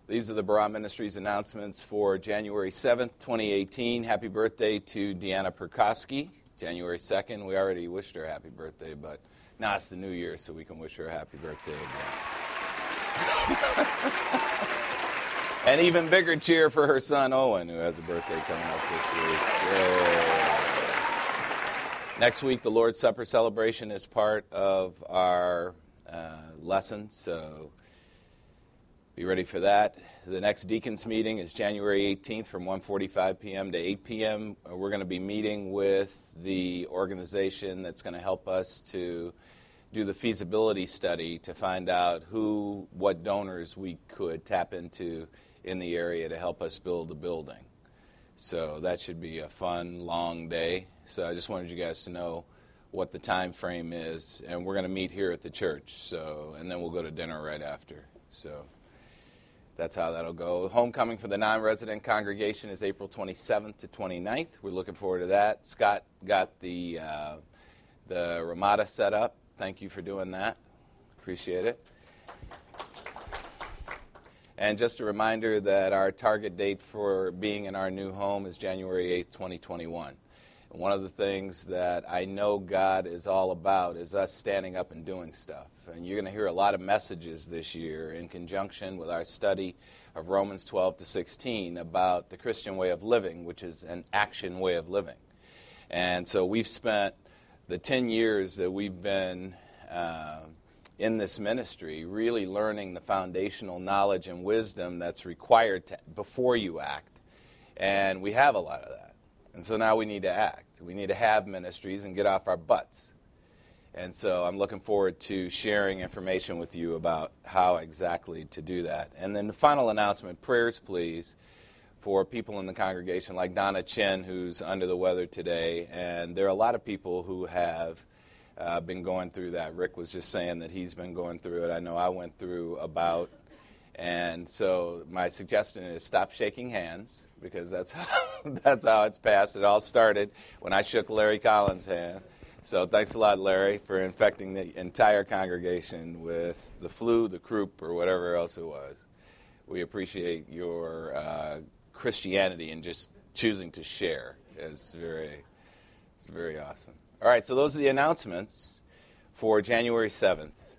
These are the Barah Ministries announcements for January 7th, 2018. Happy birthday to Deanna Perkoski. January 2nd, we already wished her a happy birthday, but now it's the new year, so we can wish her a happy birthday again. An even bigger cheer for her son, Owen, who has a birthday coming up this week. Yay. Next week, the Lord's Supper celebration is part of our lesson, so be ready for that. The next deacons meeting is January 18th from 1:45 p.m. to 8 p.m. We're going to be meeting with the organization that's going to help us to do the feasibility study to find out what donors we could tap into in the area to help us build the building. So that should be a fun, long day. So I just wanted you guys to know what the time frame is, and we're going to meet here at the church. And then we'll go to dinner right after. So that's how that'll go. Homecoming for the non-resident congregation is April 27th to 29th. We're looking forward to that. Scott got the Ramada set up. Thank you for doing that. Appreciate it. And just a reminder that our target date for being in our new home is January 8th, 2021. And one of the things that I know God is all about is us standing up and doing stuff. And you're going to hear a lot of messages this year in conjunction with our study of Romans 12 to 16 about the Christian way of living, which is an action way of living. And so we've spent the 10 years that we've been in this ministry really learning the foundational knowledge and wisdom that's required before you act. And we have a lot of that. And so now we need to act. We need to have ministries and get off our butts. And so I'm looking forward to sharing information with you about how exactly to do that. And then the final announcement, prayers please, for people in the congregation like Donna Chin, who's under the weather today. And there are a lot of people who have been going through that. Rick was just saying that he's been going through it. I know I went through a bout. And so my suggestion is stop shaking hands, because that's how it's passed. It all started when I shook Larry Collins' hand. So thanks a lot, Larry, for infecting the entire congregation with the flu, the croup, or whatever else it was. We appreciate your Christianity and just choosing to share. It's very awesome. All right, so those are the announcements for January 7th.